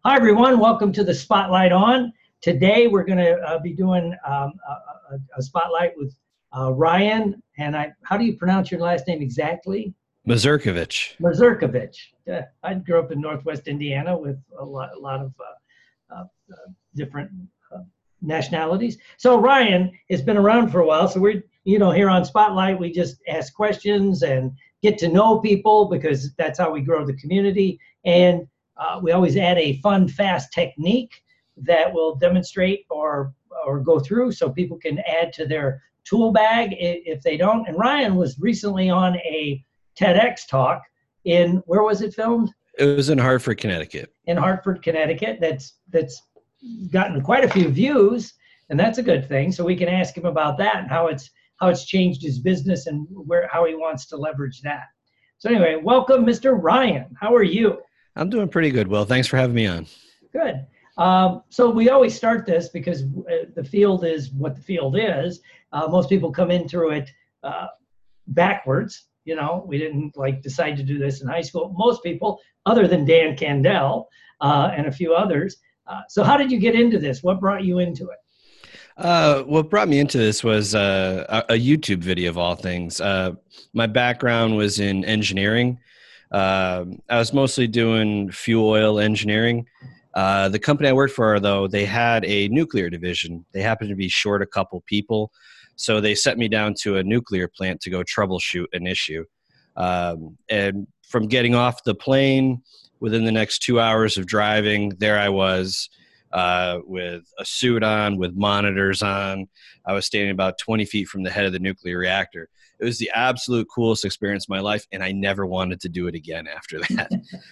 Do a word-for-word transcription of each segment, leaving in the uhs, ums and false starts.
Hi, everyone. Welcome to the Spotlight On. Today, we're going to uh, be doing um, a, a, a spotlight with uh, Ryan. And I, how do you pronounce your last name exactly? Mazurkovich. Mazurkovich. Uh, I grew up in Northwest Indiana with a lot, a lot of uh, uh, uh, different uh, nationalities. So Ryan has been around for a while. So we're, you know, here on Spotlight, we just ask questions and get to know people because that's how we grow the community. And Uh, we always add a fun, fast technique that will demonstrate or or go through so people can add to their tool bag if they don't. And Ryan was recently on a TEDx talk in, where was it filmed? It was in Hartford, Connecticut. In Hartford, Connecticut. That's that's gotten quite a few views, and that's a good thing. So we can ask him about that and how it's how it's changed his business and where how he wants to leverage that. So anyway, welcome, Mister Ryan. How are you? I'm doing pretty good, Will. Thanks for having me on. Good. Um, so we always start this because uh, the field is what the field is. Uh, most people come into it uh, backwards. You know, we didn't like decide to do this in high school. Most people, other than Dan Candell uh, and a few others. Uh, so how did you get into this? What brought you into it? Uh, what brought me into this was uh, a, a YouTube video of all things. Uh, my background was in engineering. Uh, I was mostly doing fuel oil engineering. Uh, the company I worked for, though, they had a nuclear division. They happened to be short a couple people, so they sent me down to a nuclear plant to go troubleshoot an issue. Um, and from getting off the plane, within the next two hours of driving, there I was uh, with a suit on, with monitors on. I was standing about twenty feet from the head of the nuclear reactor. It was the absolute coolest experience of my life, and I never wanted to do it again after that.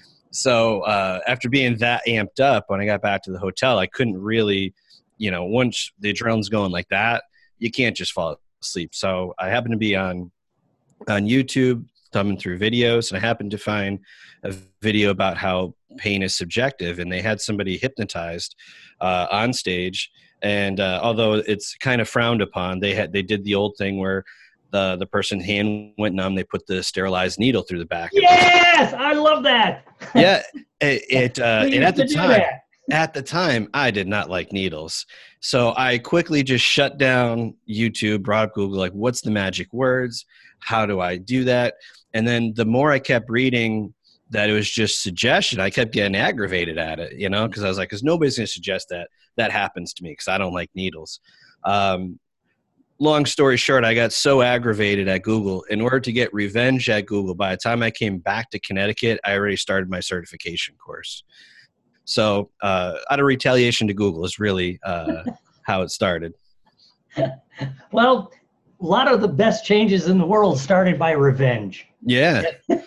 So uh, after being that amped up, when I got back to the hotel, I couldn't really, you know, once the adrenaline's going like that, you can't just fall asleep. So I happened to be on on YouTube, thumbing through videos, and I happened to find a video about how pain is subjective, and they had somebody hypnotized uh, on stage. And uh, although it's kind of frowned upon, they had they did the old thing where The, the person's hand went numb. They put the sterilized needle through the back. Yes, I love that. Yeah, it. it uh, and at the time, that. at the time, I did not like needles, so I quickly just shut down YouTube, brought up Google, like, what's the magic words? How do I do that? And then the more I kept reading that it was just suggestion, I kept getting aggravated at it, you know, because I was like, because nobody's going to suggest that that happens to me because I don't like needles. Um, Long story short, I got so aggravated at Google. In order to get revenge at Google, by the time I came back to Connecticut, I already started my certification course. So uh, out of retaliation to Google is really uh, how it started. Well, a lot of the best changes in the world started by revenge. Yeah.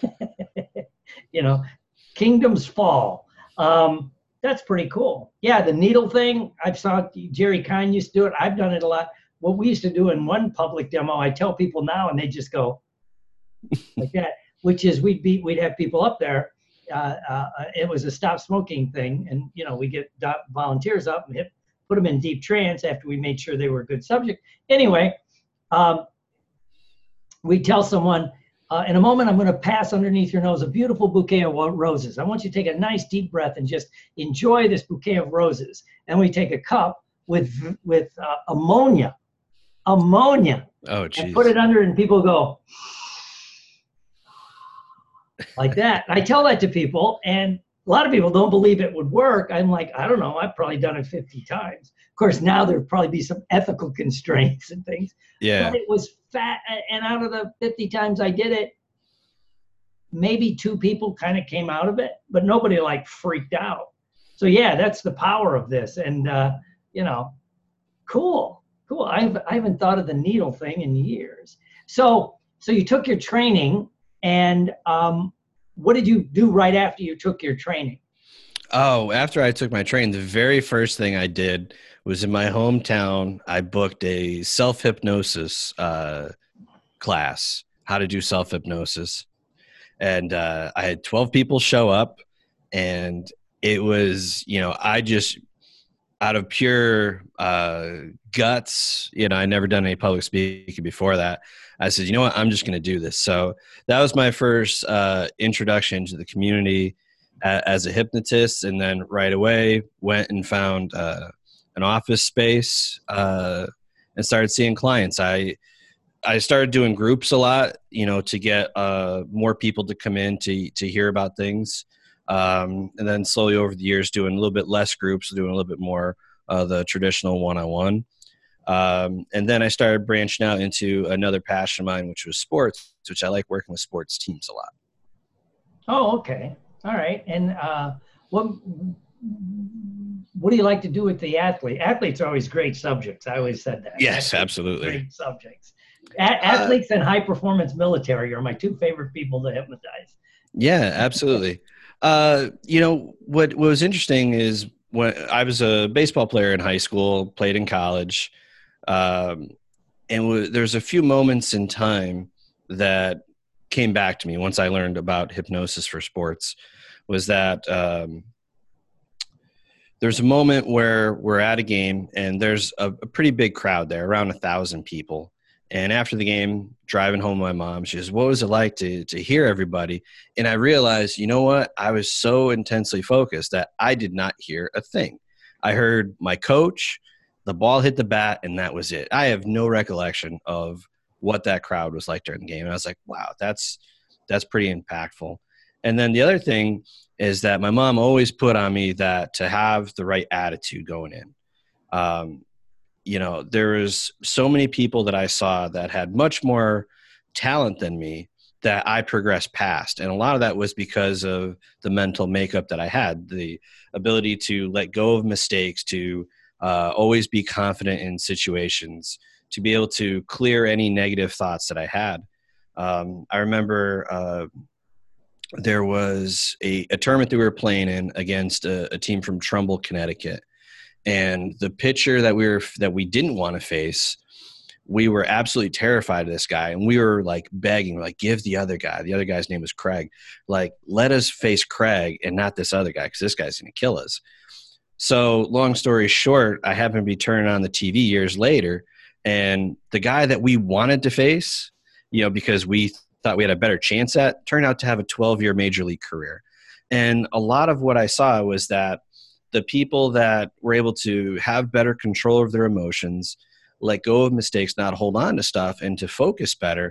You know, kingdoms fall. Um, that's pretty cool. Yeah, the needle thing, I saw Jerry Kine used to do it. I've done it a lot. What we used to do in one public demo, I tell people now, and they just go like that, which is we'd be, we'd have people up there. Uh, uh, it was a stop smoking thing. And, you know, we get volunteers up and hit, put them in deep trance after we made sure they were a good subject. Anyway, um, we tell someone, uh, in a moment, I'm going to pass underneath your nose a beautiful bouquet of roses. I want you to take a nice deep breath and just enjoy this bouquet of roses. And we take a cup with, with uh, ammonia. ammonia oh, geez. And put it under and people go like that. And I tell that to people and a lot of people don't believe it would work. I'm like, I don't know. I've probably done it fifty times. Of course, now there'd probably be some ethical constraints and things. Yeah. But it was fat. And out of the fifty times I did it, maybe two people kind of came out of it, but nobody like freaked out. So yeah, that's the power of this. And, uh, you know, cool. Cool. I've, I haven't thought of the needle thing in years. So, so you took your training and um, what did you do right after you took your training? Oh, after I took my training, the very first thing I did was in my hometown, I booked a self-hypnosis uh, class, how to do self-hypnosis. And uh, I had twelve people show up and it was, you know, I just, out of pure uh, guts, you know, I never done any public speaking before that. I said, you know what, I'm just going to do this. So that was my first uh, introduction to the community. a, as a hypnotist, and then right away went and found uh, an office space uh, and started seeing clients. I I started doing groups a lot, you know, to get uh, more people to come in to to hear about things, um, and then slowly over the years doing a little bit less groups, doing a little bit more uh, the traditional one-on-one. Um, and then I started branching out into another passion of mine, which was sports, which I like working with sports teams a lot. Oh, okay. All right. And uh, what what do you like to do with the athlete? Athletes are always great subjects. I always said that. Yes, Athletes absolutely. Great subjects. A- athletes uh, and high performance military are my two favorite people to hypnotize. Yeah, absolutely. uh, you know, what, what was interesting is when I was a baseball player in high school, played in college, um, and w- there's a few moments in time that came back to me once I learned about hypnosis for sports. Was that um, there's a moment where we're at a game and there's a, a pretty big crowd there, around a thousand people. And after the game, driving home with my mom, she says, what was it like to to hear everybody? And I realized, you know what? I was so intensely focused that I did not hear a thing. I heard my coach, the ball hit the bat, and that was it. I have no recollection of what that crowd was like during the game. And I was like, wow, that's that's pretty impactful. And then the other thing is that my mom always put on me that to have the right attitude going in. Um, you know, there was so many people that I saw that had much more talent than me that I progressed past. And a lot of that was because of the mental makeup that I had, the ability to let go of mistakes, to uh, always be confident in situations, to be able to clear any negative thoughts that I had. Um, I remember uh, there was a, a tournament that we were playing in against a, a team from Trumbull, Connecticut. And the pitcher that we were that we didn't want to face, we were absolutely terrified of this guy. And we were like begging, like, give the other guy. The other guy's name was Craig. Like, let us face Craig and not this other guy, because this guy's going to kill us. So long story short, I happened to be turning on the T V years later, and the guy that we wanted to face, you know, because we thought we had a better chance at, turned out to have a twelve-year major league career. And a lot of what I saw was that the people that were able to have better control of their emotions, let go of mistakes, not hold on to stuff, and to focus better,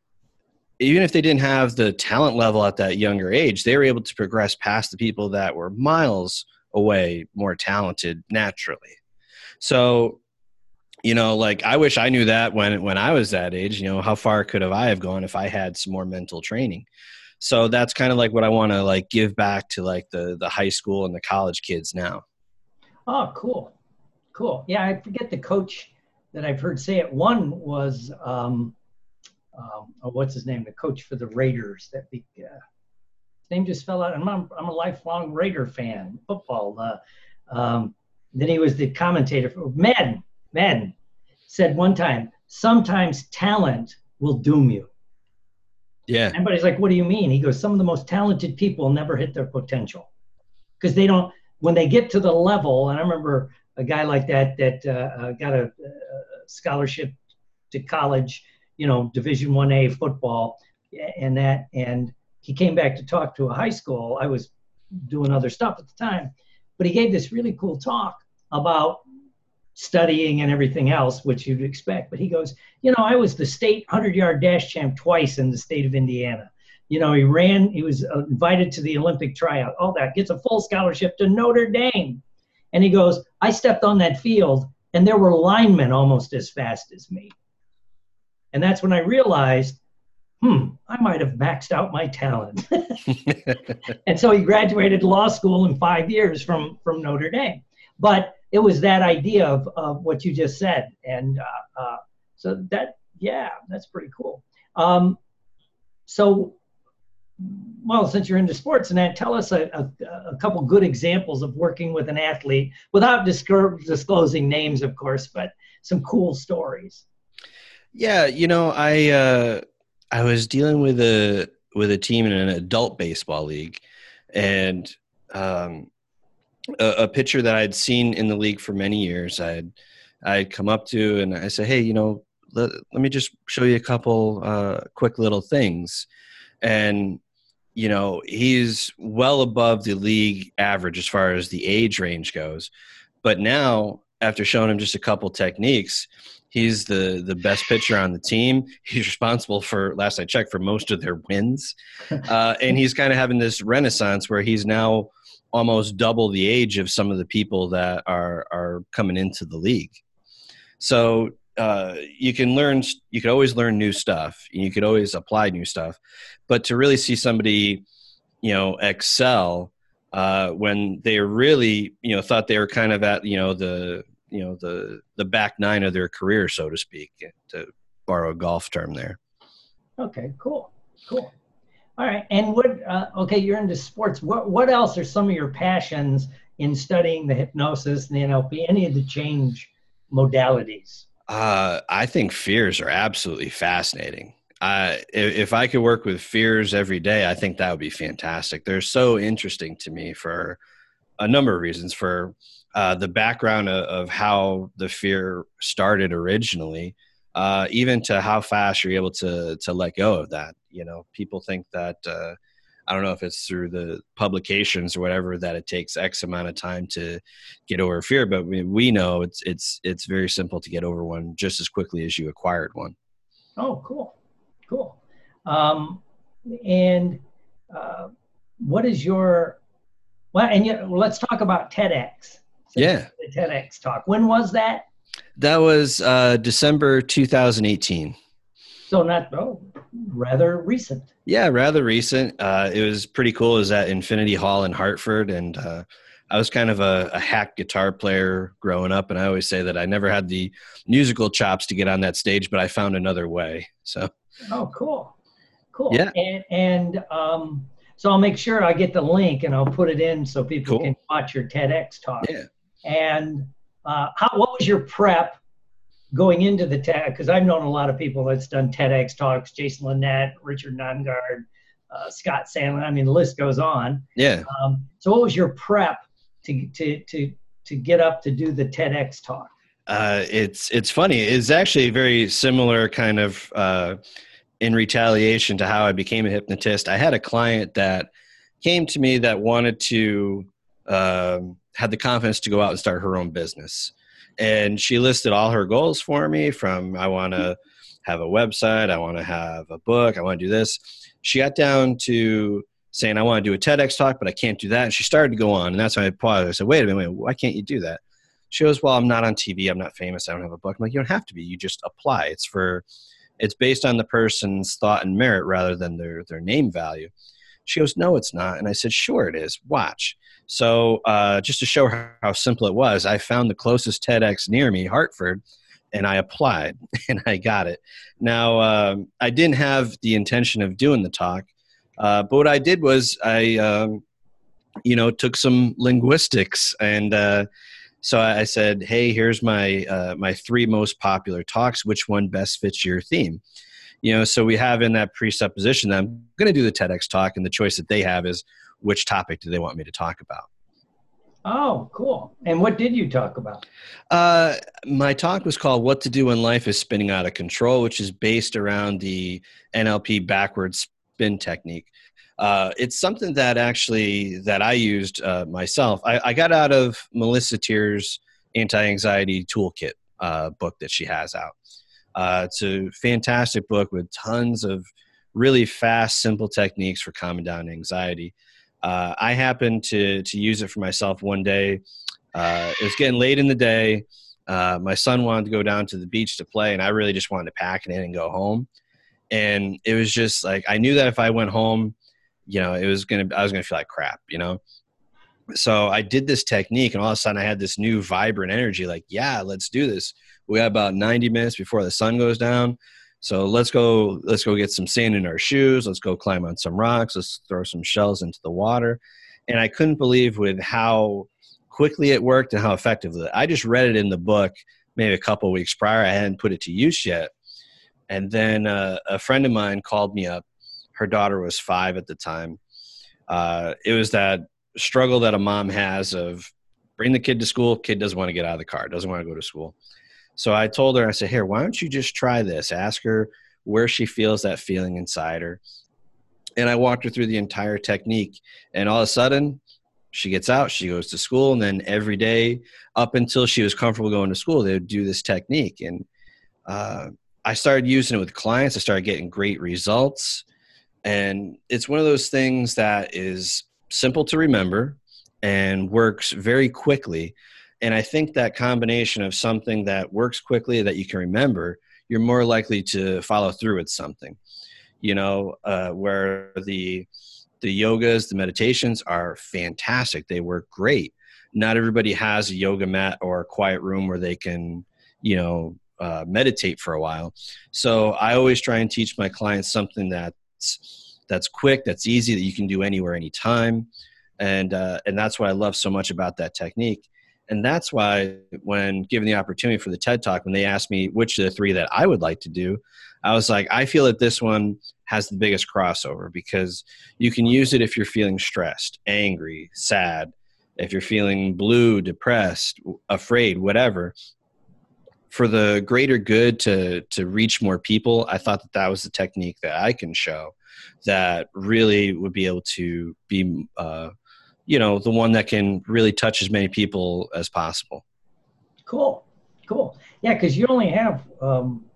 even if they didn't have the talent level at that younger age, they were able to progress past the people that were miles away, more talented naturally. So, you know, like, I wish I knew that when, when I was that age. You know, how far could have I have gone if I had some more mental training? So that's kind of like what I want to like give back to like the, the high school and the college kids now. Oh, cool. Cool. Yeah. I forget the coach that I've heard say it. One was, um, um, oh, what's his name? The coach for the Raiders. That be, uh, his name just fell out. I'm, I'm, I'm a lifelong Raider fan, football. Uh, um, then he was the commentator for Madden. Madden said one time, sometimes talent will doom you. Yeah. Everybody's like, what do you mean? He goes, some of the most talented people never hit their potential because they don't, when they get to the level, and I remember a guy like that that uh, got a, a scholarship to college, you know, Division one A football and that, and he came back to talk to a high school. I was doing other stuff at the time, but he gave this really cool talk about studying and everything else, which you'd expect. But he goes, you know, I was the state hundred-yard dash champ twice in the state of Indiana. You know, he ran, he was invited to the Olympic tryout, all that, gets a full scholarship to Notre Dame. And he goes, I stepped on that field and there were linemen almost as fast as me. And that's when I realized, hmm, I might have maxed out my talent. And so he graduated law school in five years from, from Notre Dame. But it was that idea of, of what you just said. And uh, uh, so that, yeah, that's pretty cool. Um, so, well, since you're into sports and that, tell us a, a, a couple good examples of working with an athlete without disclosing disclosing names, of course, but some cool stories. Yeah, you know, I uh, I was dealing with a with a team in an adult baseball league, and um, a, a pitcher that I'd seen in the league for many years, I'd I'd come up to and I said, hey, you know, let, let me just show you a couple uh, quick little things. And you know, he's well above the league average as far as the age range goes. But now, after showing him just a couple techniques, he's the the best pitcher on the team. He's responsible for, last I checked, for most of their wins. Uh, and he's kind of having this renaissance where he's now almost double the age of some of the people that are are coming into the league. So uh, you can learn, you could always learn new stuff. You could always apply new stuff. But to really see somebody, you know, excel uh, when they really, you know, thought they were kind of at, you know, the, you know, the, the back nine of their career, so to speak, to borrow a golf term there. Okay, cool. Cool. All right. And what, uh, okay, you're into sports. What, what else are some of your passions in studying the hypnosis and the N L P, any of the change modalities? Uh, I think fears are absolutely fascinating. Uh, if, if I could work with fears every day, I think that would be fantastic. They're so interesting to me for a number of reasons. For uh, the background of, of how the fear started originally, uh, even to how fast you're able to to let go of that. You know, people think that uh, I don't know if it's through the publications or whatever that it takes X amount of time to get over fear, but we, we know it's it's it's very simple to get over one just as quickly as you acquired one. Oh, cool, cool. Um, and uh, what is your well? And you, well, let's talk about TEDx. So Yeah, the TEDx talk. When was that? that was uh, December two thousand eighteen. So not oh, rather recent. Yeah, rather recent. Uh, it was pretty cool. It was at Infinity Hall in Hartford, and uh, I was kind of a, a hack guitar player growing up, and I always say that I never had the musical chops to get on that stage, but I found another way. So, oh, cool, cool. Yeah. And and um, so I'll make sure I get the link and I'll put it in so people Cool. can watch your TEDx talk. Yeah. And uh, how what was your prep going into the TED? Because I've known a lot of people that's done TEDx talks, Jason Linett, Richard Nongard, uh, Scott Sandlin. I mean, the list goes on. Yeah. Um, so what was your prep to, to, to, to get up to do the TEDx talk? Uh, it's it's funny. It's actually very similar kind of uh, in retaliation to how I became a hypnotist. I had a client that came to me that wanted to um, had the confidence to go out and start her own business. And she listed all her goals for me, from I want to have a website, I want to have a book, I want to do this. She got down to saying, I want to do a TEDx talk, but I can't do that. And she started to go on. And that's when I paused. I said, wait a minute, wait, why can't you do that? She goes, well, I'm not on T V. I'm not famous. I don't have a book. I'm like, you don't have to be. You just apply. It's for, it's based on the person's thought and merit rather than their, their name value. She goes, no, it's not. And I said, sure it is. Watch. So uh, just to show her how simple it was, I found the closest TEDx near me, Hartford, and I applied and I got it. Now, um, I didn't have the intention of doing the talk, uh, but what I did was I, um, you know, took some linguistics. And uh, so I said, hey, here's my, uh, my three most popular talks. Which one best fits your theme? You know, so we have in that presupposition that I'm going to do the TEDx talk, and the choice that they have is which topic do they want me to talk about. Oh, cool. And what did you talk about? Uh, my talk was called What to Do When Life is Spinning Out of Control, which is based around the N L P backwards spin technique. Uh, it's something that actually that I used uh, myself. I, I got out of Melissa Tier's anti-anxiety toolkit uh, book that she has out. Uh, it's a fantastic book with tons of really fast, simple techniques for calming down anxiety. Uh, I happened to to use it for myself one day. Uh, it was getting late in the day. Uh, my son wanted to go down to the beach to play, and I really just wanted to pack it in and go home. And it was just like, I knew that if I went home, you know, it was gonna, I was gonna feel like crap, you know. So I did this technique, and all of a sudden I had this new vibrant energy. Like, yeah, let's do this. We got about ninety minutes before the sun goes down. So let's go, let's go get some sand in our shoes. Let's go climb on some rocks. Let's throw some shells into the water. And I couldn't believe with how quickly it worked and how effectively. I just read it in the book maybe a couple of weeks prior. I hadn't put it to use yet. And then uh, a friend of mine called me up. Her daughter was five at the time. Uh, it was that struggle that a mom has of bring the kid to school. Kid doesn't want to get out of the car, doesn't want to go to school. So I told her, I said, here, why don't you just try this? Ask her where she feels that feeling inside her. And I walked her through the entire technique. And all of a sudden, she gets out, she goes to school, and then every day up until she was comfortable going to school, they would do this technique. And uh, I started using it with clients. I started getting great results. And it's one of those things that is simple to remember and works very quickly. And I think that combination of something that works quickly that you can remember, you're more likely to follow through with something. You know, uh, where the the yogas, the meditations are fantastic. They work great. Not everybody has a yoga mat or a quiet room where they can, you know, uh, meditate for a while. So I always try and teach my clients something that's that's quick, that's easy, that you can do anywhere, anytime. And uh, and that's what I love so much about that technique. And that's why when given the opportunity for the TED Talk, when they asked me which of the three that I would like to do, I was like, I feel that this one has the biggest crossover because you can use it if you're feeling stressed, angry, sad, if you're feeling blue, depressed, afraid, whatever. For the greater good, to to reach more people, I thought that that was the technique that I can show that really would be able to be uh, you know, the one that can really touch as many people as possible. Cool. Cool. Yeah. Cause you only have, um,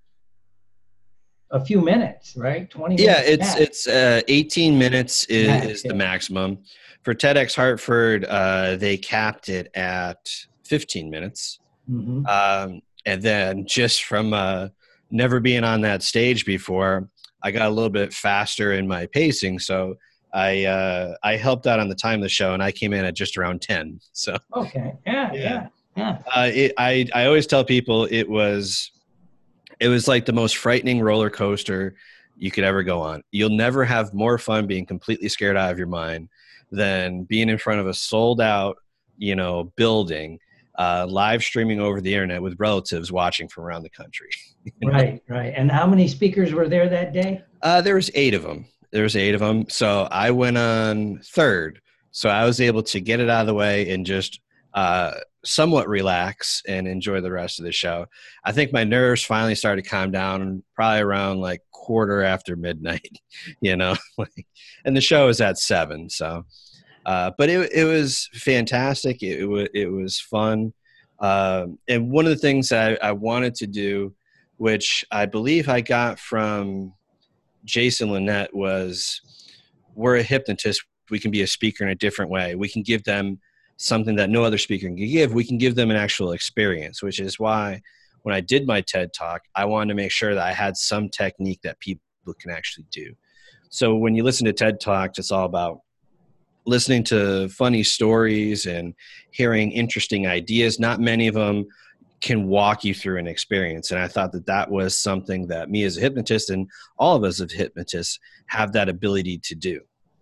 a few minutes, right? twenty Yeah, minutes. it's, max. it's, uh, eighteen minutes is, Max, is the yeah. maximum. For TEDx Hartford, uh, they capped it at fifteen minutes. Mm-hmm. Um, and then just from, uh, never being on that stage before, I got a little bit faster in my pacing. So I uh, I helped out on the time of the show, and I came in at just around ten. So Okay. Yeah. yeah, Yeah. Yeah. uh, it, I I always tell people it was it was like the most frightening roller coaster you could ever go on. You'll never have more fun being completely scared out of your mind than being in front of a sold out, you know, building, uh, live streaming over the internet with relatives watching from around the country. You know? Right. Right. And how many speakers were there that day? Uh, there was eight of them. There was eight of them. So I went on third. So I was able to get it out of the way and just uh, somewhat relax and enjoy the rest of the show. I think my nerves finally started to calm down probably around like quarter after midnight, you know, and the show is at seven. So, uh, but it, it was fantastic. It, it, was, it was fun. Um, and one of the things that I, I wanted to do, which I believe I got from Jason Linett, was we're a hypnotist. We can be a speaker in a different way. We can give them something that no other speaker can give. We can give them an actual experience, which is why when I did my TED Talk, I wanted to make sure that I had some technique that people can actually do. So when you listen to TED Talks, it's all about listening to funny stories and hearing interesting ideas. Not many of them can walk you through an experience. And I thought that that was something that me as a hypnotist and all of us as hypnotists have that ability to do.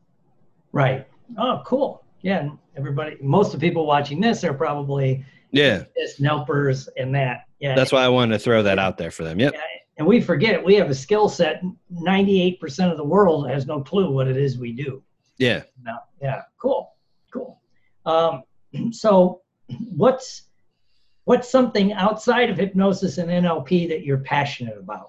Right. Oh, cool. Yeah. Everybody, most of the people watching this are probably yeah, just Nelpers and that. Yeah. That's why I wanted to throw that out there for them. Yep. Yeah. And we forget we have a skill set. ninety-eight percent of the world has no clue what it is we do. Yeah. No. Yeah. Cool. Cool. Um, so what's, What's something outside of hypnosis and N L P that you're passionate about?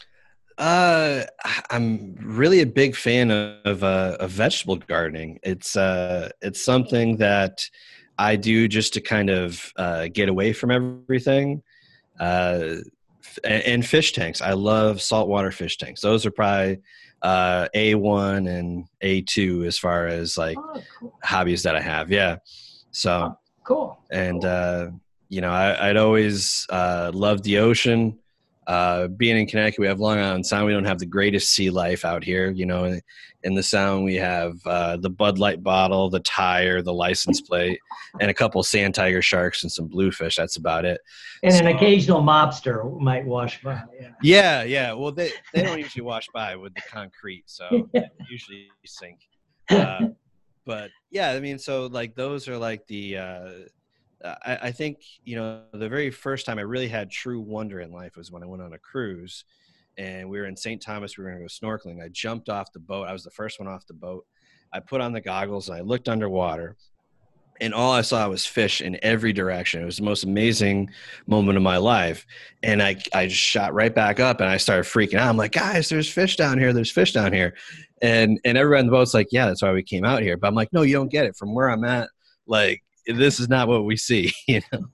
Uh, I'm really a big fan of uh, of vegetable gardening. It's uh, it's something that I do just to kind of uh, get away from everything. Uh, and, and fish tanks. I love saltwater fish tanks. Those are probably uh, A one and A two as far as like Oh, cool. hobbies that I have. Yeah. So Oh, cool. and Cool. uh, you know, I, I'd always uh, loved the ocean. Uh, being in Connecticut, we have Long Island Sound. We don't have the greatest sea life out here. You know, in, in the Sound, we have uh, the Bud Light bottle, the tire, the license plate, and a couple sand tiger sharks and some bluefish. That's about it. And So- an occasional mobster might wash by. Yeah. Yeah, yeah. Well, they, they don't usually wash by with the concrete, so they usually sink. Uh, but yeah, I mean, so like those are like the. Uh, I, I think, you know, the very first time I really had true wonder in life was when I went on a cruise and we were in Saint Thomas. We were going to go snorkeling. I jumped off the boat. I was the first one off the boat. I put on the goggles and I looked underwater and all I saw was fish in every direction. It was the most amazing moment of my life. And I, I just shot right back up and I started freaking out. I'm like, guys, there's fish down here. There's fish down here. And, and everyone on the boat's like, yeah, that's why we came out here. But I'm like, no, you don't get it. From where I'm at, like, this is not what we see, you know?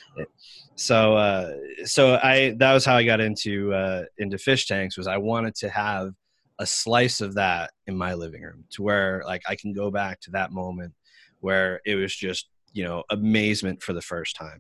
So, uh, so I, that was how I got into, uh, into fish tanks. Was I wanted to have a slice of that in my living room, to where like I can go back to that moment where it was just, you know, amazement for the first time.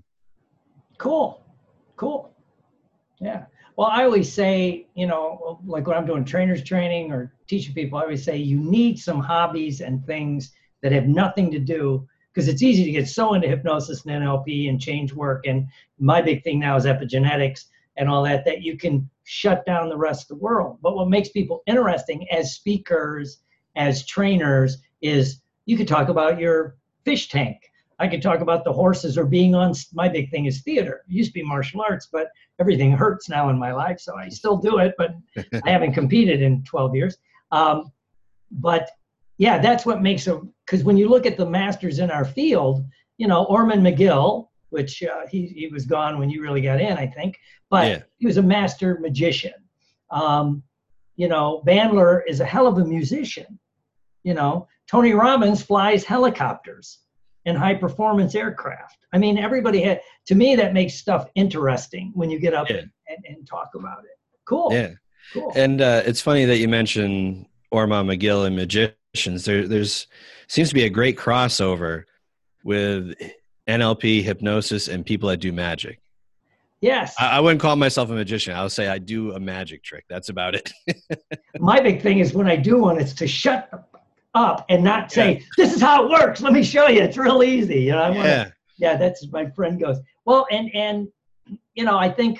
Cool. Cool. Yeah. Well, I always say, you know, like when I'm doing trainers training or teaching people, I always say you need some hobbies and things that have nothing to do, because it's easy to get so into hypnosis and N L P and change work. And my big thing now is epigenetics and all that, that you can shut down the rest of the world. But what makes people interesting as speakers, as trainers, is you could talk about your fish tank. I could talk about the horses or being on, my big thing is theater. It used to be martial arts, but everything hurts now in my life. So I still do it, but I haven't competed in twelve years. Um, but yeah, that's what makes a, because when you look at the masters in our field, you know, Orman McGill, which uh, he, he was gone when you really got in, I think, but yeah. He was a master magician. Um, you know, Bandler is a hell of a musician. You know, Tony Robbins flies helicopters and high performance aircraft. I mean, everybody had, to me, that makes stuff interesting when you get up yeah. and, and, and talk about it. Cool. Yeah. Cool. And uh, it's funny that you mentioned Orman McGill and magicians. There, there's seems to be a great crossover with N L P, hypnosis, and people that do magic. Yes. I, I wouldn't call myself a magician. I would say I do a magic trick. That's about it. My big thing is when I do one, it's to shut up and not say, yeah. This is how it works. Let me show you. It's real easy. You know, I wanna, yeah. yeah, that's my friend goes. Well, and, and, you know, I think,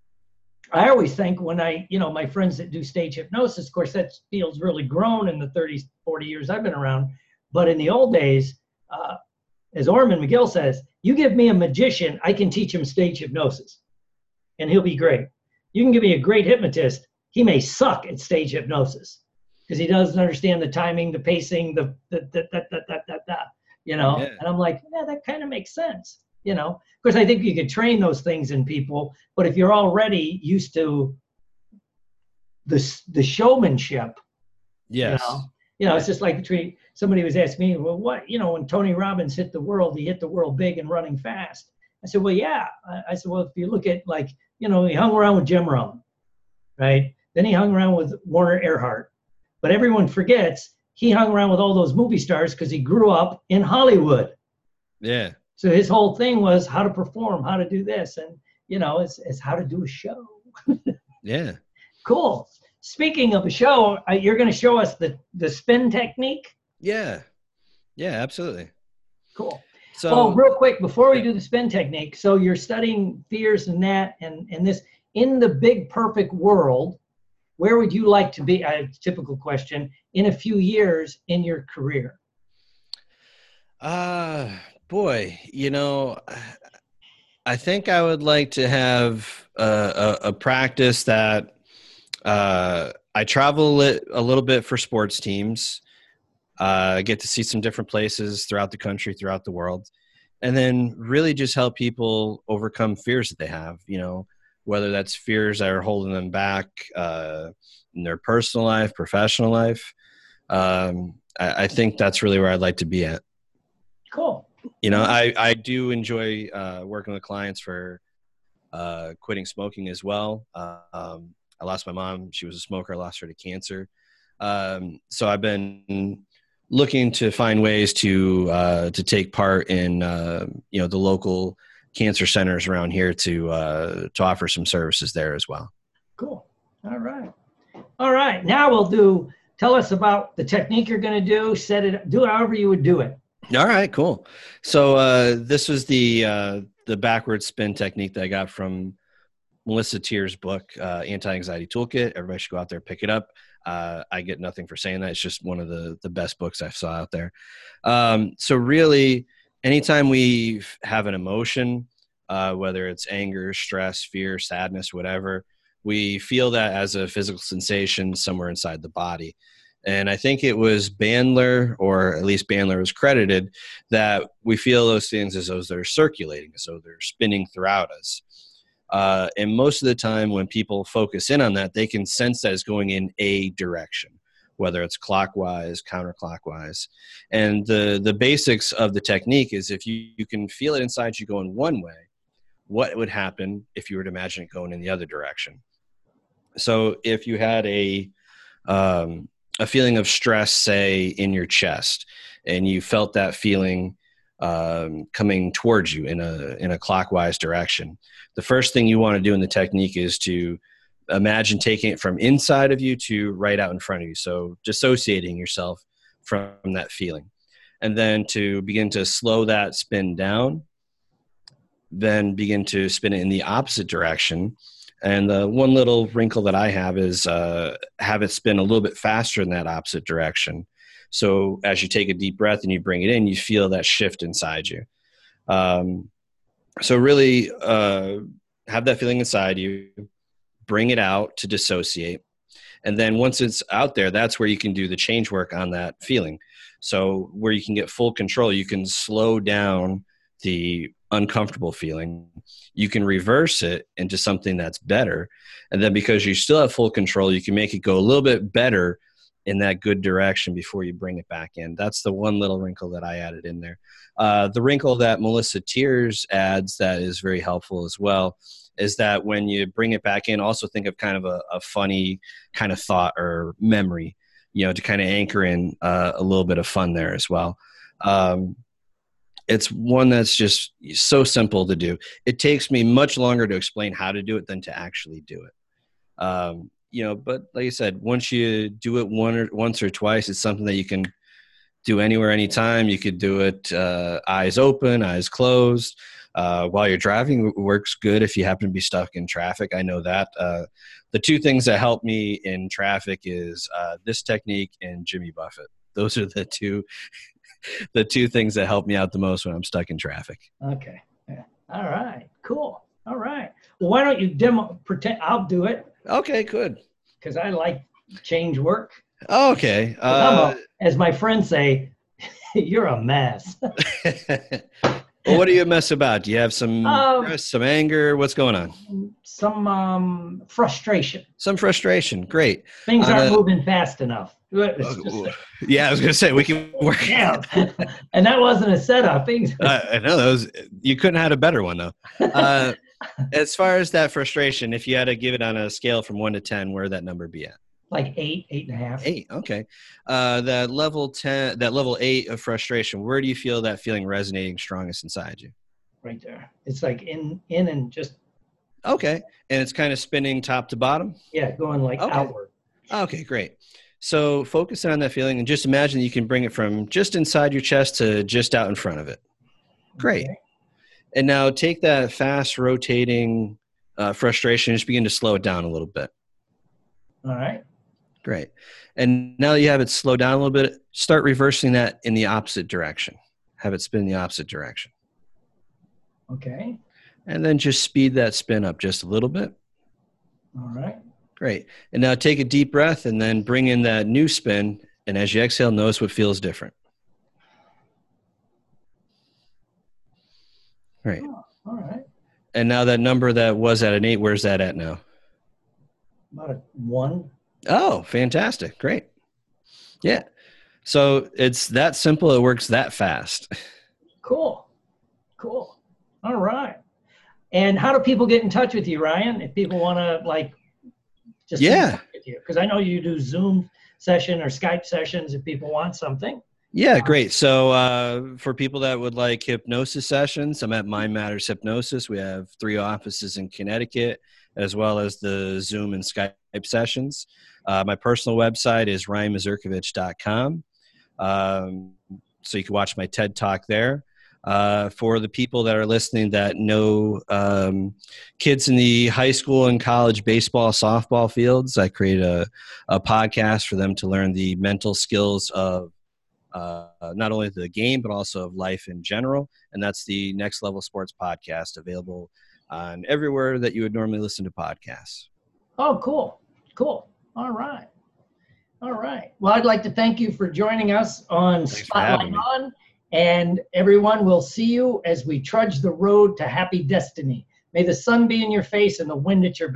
I always think when I, you know, my friends that do stage hypnosis, of course, that field's really grown in the thirty, forty years I've been around. But in the old days, uh, as Orman McGill says, you give me a magician, I can teach him stage hypnosis and he'll be great. You can give me a great hypnotist, he may suck at stage hypnosis because he doesn't understand the timing, the pacing, the, the, the, the, the, the, the, the you know, yeah. And I'm like, yeah, that kind of makes sense. You know, of course, I think you could train those things in people, but if you're already used to the, the showmanship, yes. you know, you know, it's just like between, somebody was asking me, well, what, you know, when Tony Robbins hit the world, he hit the world big and running fast. I said, well, yeah. I said, well, if you look at like, you know, he hung around with Jim Rohn, right? Then he hung around with Warner Earhart. But everyone forgets he hung around with all those movie stars because he grew up in Hollywood. Yeah. So his whole thing was how to perform, how to do this. And, you know, it's, it's how to do a show. Yeah. Cool. Speaking of a show, uh, you're going to show us the, the spin technique? Yeah. Yeah, absolutely. Cool. So, well, real quick, before we do the spin technique, so you're studying fears and that, and, and this, in the big perfect world, where would you like to be, a typical question, in a few years in your career? Uh, boy, you know, I think I would like to have a, a, a practice that uh, I travel a little bit for sports teams. I uh, get to see some different places throughout the country, throughout the world, and then really just help people overcome fears that they have, you know, whether that's fears that are holding them back uh, in their personal life, professional life. Um, I, I think that's really where I'd like to be at. Cool. You know, I, I do enjoy uh, working with clients for uh, quitting smoking as well. Uh, um, I lost my mom. She was a smoker. I lost her to cancer. Um, so I've been looking to find ways to uh, to take part in, uh, you know, the local cancer centers around here to uh, to offer some services there as well. Cool. All right. All right. Now we'll do, tell us about the technique you're going to do, set it, do it however you would do it. All right, cool. So uh, this was the uh, the backward spin technique that I got from Melissa Tier's book, uh, Anti-Anxiety Toolkit. Everybody should go out there, pick it up. Uh, I get nothing for saying that. It's just one of the, the best books I saw out there. Um, so really, anytime we have an emotion, uh, whether it's anger, stress, fear, sadness, whatever, we feel that as a physical sensation somewhere inside the body. And I think it was Bandler, or at least Bandler was credited, that we feel those things as though they're circulating, as though they're spinning throughout us. Uh, and most of the time when people focus in on that, they can sense that it's going in a direction, whether it's clockwise, counterclockwise. And the, the basics of the technique is if you, you can feel it inside you going one way, what would happen if you were to imagine it going in the other direction? So if you had a, um, a feeling of stress, say, in your chest, and you felt that feeling um, coming towards you in a in a clockwise direction, the first thing you want to do in the technique is to imagine taking it from inside of you to right out in front of you. So dissociating yourself from that feeling, and then to begin to slow that spin down, then begin to spin it in the opposite direction. And the one little wrinkle that I have is uh, have it spin a little bit faster in that opposite direction. So as you take a deep breath and you bring it in, you feel that shift inside you. Um, so really uh, have that feeling inside you, bring it out to dissociate. And then once it's out there, that's where you can do the change work on that feeling. So where you can get full control, you can slow down the uncomfortable feeling. You can reverse it into something that's better. And then because you still have full control, you can make it go a little bit better in that good direction before you bring it back in. That's the one little wrinkle that I added in there. Uh, the wrinkle that Melissa Tiers adds that is very helpful as well is that when you bring it back in, also think of kind of a, a funny kind of thought or memory, you know, to kind of anchor in uh, a little bit of fun there as well. Um, it's one that's just so simple to do. It takes me much longer to explain how to do it than to actually do it. Um, you know, but like I said, once you do it one or once or twice, it's something that you can do anywhere, anytime. You could do it uh, eyes open, eyes closed. Uh, while you're driving, it works good if you happen to be stuck in traffic. I know that. Uh, the two things that help me in traffic is uh, this technique and Jimmy Buffett. Those are the two the two things that help me out the most when I'm stuck in traffic. Okay. Yeah. All right. Cool. All right. Well, why don't you demo pretend I'll do it Okay, good. because I like change work. Okay. 'Cause I'm Uh, a- as my friends say, you're a mess. well, what do you mess about? Do you have some Um, stress, some anger? What's going on? Some um, frustration. Some frustration. Great. Things On aren't a- moving fast enough. It's just- Yeah, I was gonna say we can work. yeah. And that wasn't a setup. Things. Uh, I know that was you couldn't have had a better one though. Uh, as far as that frustration, if you had to give it on a scale from one to ten, where would that number be at? Like eight, eight and a half. Eight. Okay. Uh, that level ten, that level eight of frustration. Where do you feel that feeling resonating strongest inside you? Right there. It's like in, in and just Okay, and it's kind of spinning top to bottom. yeah, going like Okay. outward. Okay, great. So focus on that feeling and just imagine you can bring it from just inside your chest to just out in front of it. Great. Okay. And now take that fast rotating uh, frustration and just begin to slow it down a little bit. All right. Great. And now that you have it slow down a little bit, start reversing that in the opposite direction. Have it spin in the opposite direction. Okay. And then just speed that spin up just a little bit. All right. Great. And now take a deep breath and then bring in that new spin. And as you exhale, notice what feels different. Right. Oh, all right. And now that number that was at an eight, where's that at now? About a one. Oh, fantastic. Great. Yeah. So it's that simple. It works that fast. Cool. Cool. All right. And how do people get in touch with you, Ryan? If people want to like just Yeah. with you, because I know you do Zoom session or Skype sessions if people want something. Yeah, great. So uh, for people that would like hypnosis sessions, I'm at Mind Matters Hypnosis. We have three offices in Connecticut, as well as the Zoom and Skype sessions. Uh, my personal website is ryan mazurkovich dot com. Um, so you can watch my TED Talk there. Uh, for the people that are listening that know um, kids in the high school and college baseball, softball fields, I create a, a podcast for them to learn the mental skills of uh, not only the game, but also of life in general. And that's the Next Level Sports Podcast, available on everywhere that you would normally listen to podcasts. Oh, cool. Cool. All right. All right. right. Well, I'd like to thank you for joining us on Thanks for having Spotlight me. On. And everyone will see you as we trudge the road to happy destiny. May the sun be in your face and the wind at your back.